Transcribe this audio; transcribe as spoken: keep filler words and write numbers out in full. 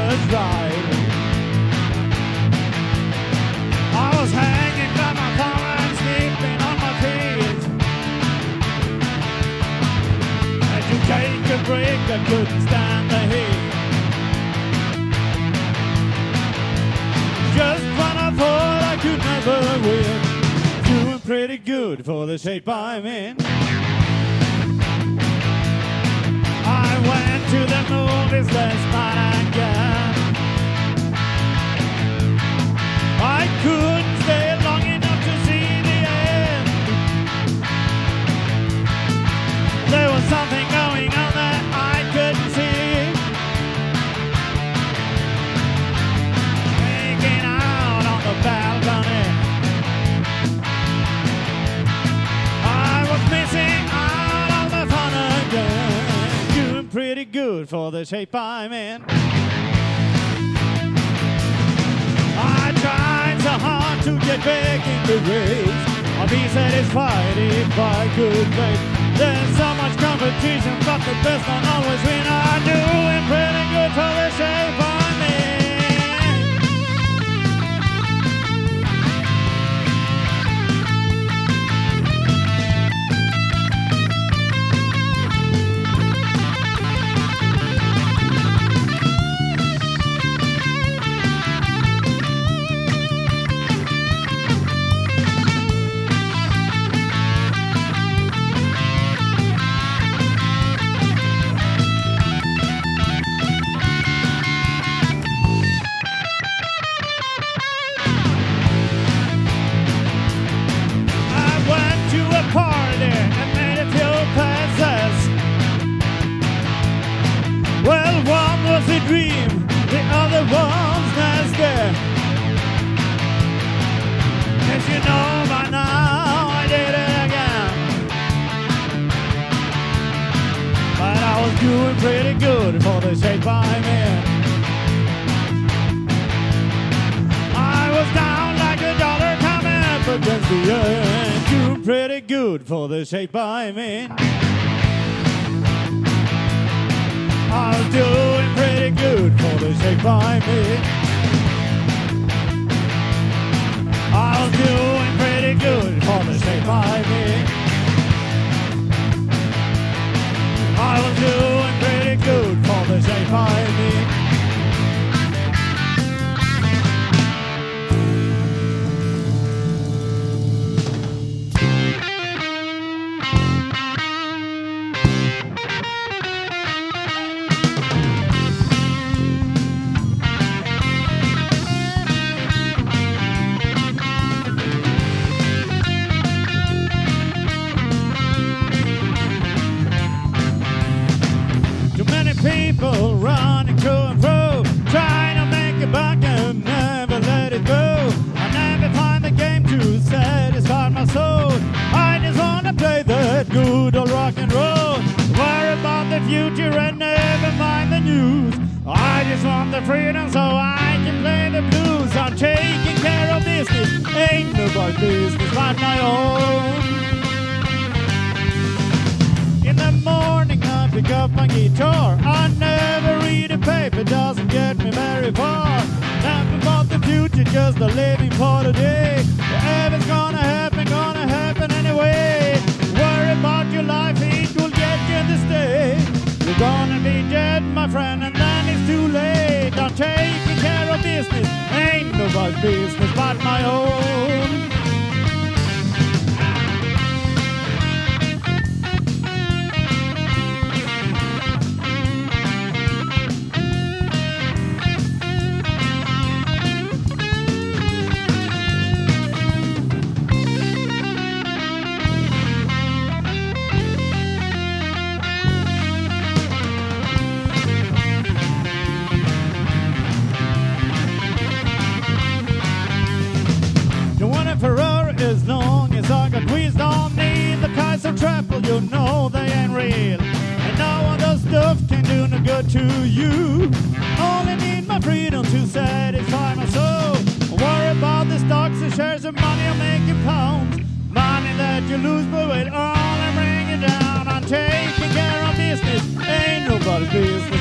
just right. I was hanging by my collar and sleeping on my feet. Had to take a break, I couldn't stand the heat. Just when I thought I could never win, doing pretty good for the shape I'm in. I went to the movies last night again. I couldn't stay long enough to see the end. There was something going on that I couldn't see. Hanging out on the balcony, I was missing out on the fun again. Doing pretty good for the shape I'm in. I tried so hard to get back in the race. I'll be satisfied if I could make. There's so much competition, but the best one always win. I'm doing pretty good for the shape I'm in. A dream, the other one's not there. As you know by now, I did it again. But I was doing pretty good for the shape I'm in. I was down like a dollar coming up against the earth. Doing pretty good for the shape I'm in. I was doing pretty good for the shape I'm in. I was doing pretty good for the shape I'm in. I was doing pretty good for the shape I'm in. People running to and fro, trying to make it back and never let it go. I never find the game to satisfy my soul. I just want to play that good old rock and roll. Worry about the future and never mind the news. I just want the freedom so I can play the blues. I'm taking care of business, ain't nobody's business but my own. In the morning I pick up my guitar. I never read a paper, doesn't get me very far. Never about the future, just a living for today. Whatever's gonna happen, gonna happen anyway. Worry about your life, it will get you to stay. You're gonna be dead, my friend, and then it's too late. I'm taking care of business, ain't nobody's business but my own. Ferrari as long as I got wheels on me. The price of travel, you know they ain't real. And no other stuff can do no good to you. Only need my freedom to satisfy my soul. Worry about the stocks, the shares of money I'm making pounds. Money that you lose but will only bring you down. I'm taking care of business, ain't nobody's business